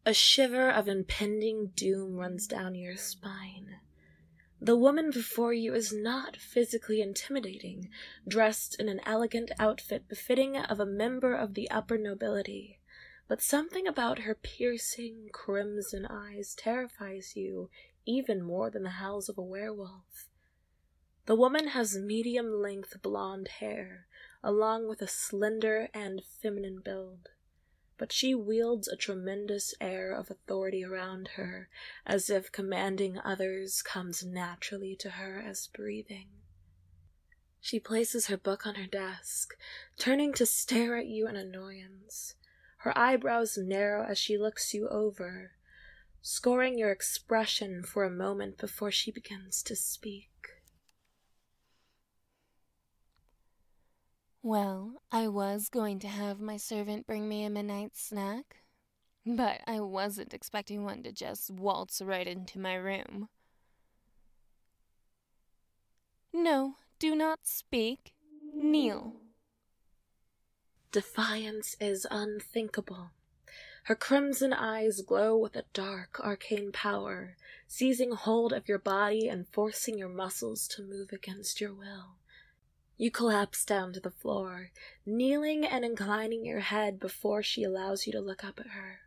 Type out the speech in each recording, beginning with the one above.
A shiver of impending doom runs down your spine. The woman before you is not physically intimidating, dressed in an elegant outfit befitting of a member of the upper nobility, but something about her piercing, crimson eyes terrifies you even more than the howls of a werewolf. The woman has medium-length blonde hair, along with a slender and feminine build, but she wields a tremendous air of authority around her, as if commanding others comes naturally to her as breathing. She places her book on her desk, turning to stare at you in annoyance. Her eyebrows narrow as she looks you over, scoring your expression for a moment before she begins to speak. Well, I was going to have my servant bring me a midnight snack, but I wasn't expecting one to just waltz right into my room. No, do not speak. Kneel. Defiance is unthinkable. Her crimson eyes glow with a dark, arcane power, seizing hold of your body and forcing your muscles to move against your will. You collapse down to the floor, kneeling and inclining your head before she allows you to look up at her.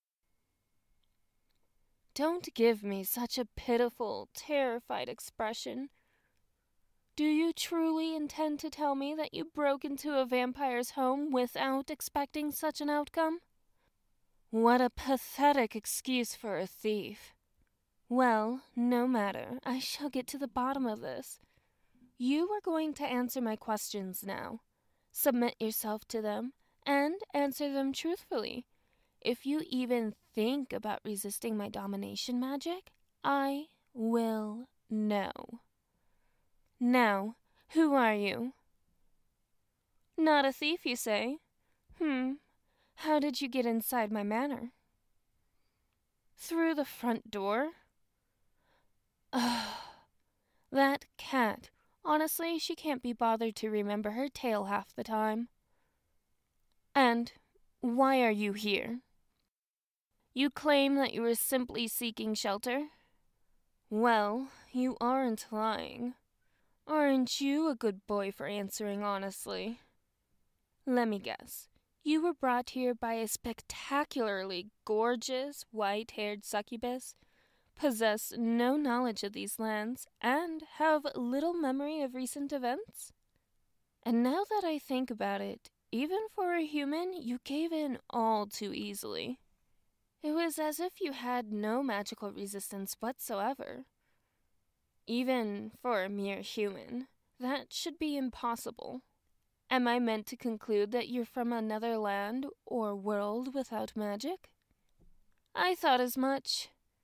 Don't give me such a pitiful, terrified expression. Do you truly intend to tell me that you broke into a vampire's home without expecting such an outcome? What a pathetic excuse for a thief. Well, no matter. I shall get to the bottom of this. You are going to answer my questions now. Submit yourself to them, and answer them truthfully. If you even think about resisting my domination magic, I will know. Now, who are you? Not a thief, you say? How did you get inside my manor? Through the front door? Ugh, that cat. Honestly, she can't be bothered to remember her tail half the time. And why are you here? You claim that you were simply seeking shelter? Well, you aren't lying. Aren't you a good boy for answering honestly? Let me guess. You were brought here by a spectacularly gorgeous, white-haired succubus, possess no knowledge of these lands, and have little memory of recent events? And now that I think about it, even for a human, you gave in all too easily. It was as if you had no magical resistance whatsoever. Even for a mere human, that should be impossible. Am I meant to conclude that you're from another land or world without magic? I thought as much.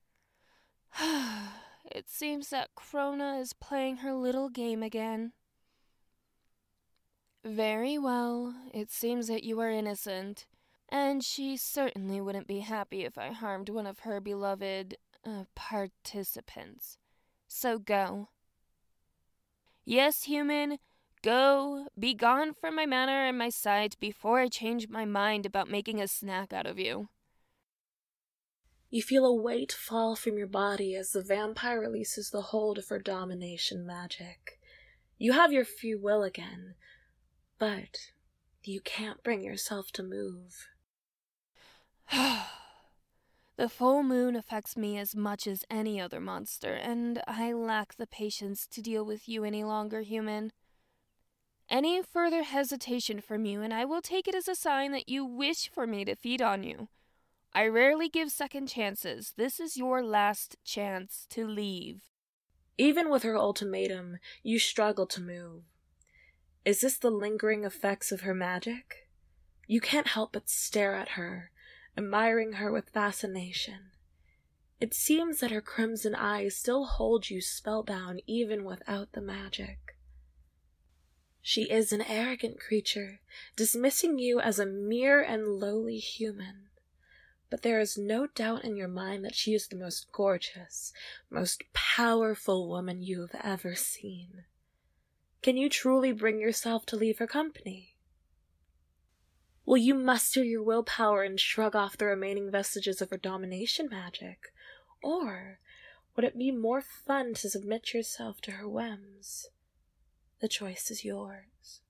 It seems that Krona is playing her little game again. Very well, it seems that you are innocent, and she certainly wouldn't be happy if I harmed one of her beloved, participants. So go. Yes, human, go, be gone from my manor and my sight before I change my mind about making a snack out of you. You feel a weight fall from your body as the vampire releases the hold of her domination magic. You have your free will again, but you can't bring yourself to move. The full moon affects me as much as any other monster, and I lack the patience to deal with you any longer, human. Any further hesitation from you, and I will take it as a sign that you wish for me to feed on you. I rarely give second chances. This is your last chance to leave. Even with her ultimatum, you struggle to move. Is this the lingering effects of her magic? You can't help but stare at her, admiring her with fascination. It seems that her crimson eyes still hold you spellbound even without the magic. She is an arrogant creature, dismissing you as a mere and lowly human. But there is no doubt in your mind that she is the most gorgeous, most powerful woman you have ever seen. Can you truly bring yourself to leave her company? Will you muster your willpower and shrug off the remaining vestiges of her domination magic? Or would it be more fun to submit yourself to her whims? The choice is yours.